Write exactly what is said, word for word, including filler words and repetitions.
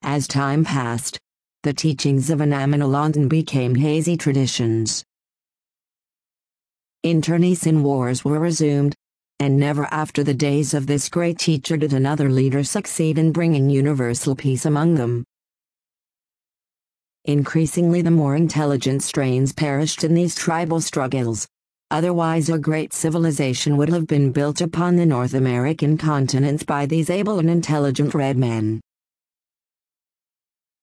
As time passed, the teachings of Amenemhotep became hazy traditions. Internecine wars were resumed, and never after the days of this great teacher did another leader succeed in bringing universal peace among them. Increasingly, the more intelligent strains perished in these tribal struggles. Otherwise, a great civilization would have been built upon the North American continent by these able and intelligent red men.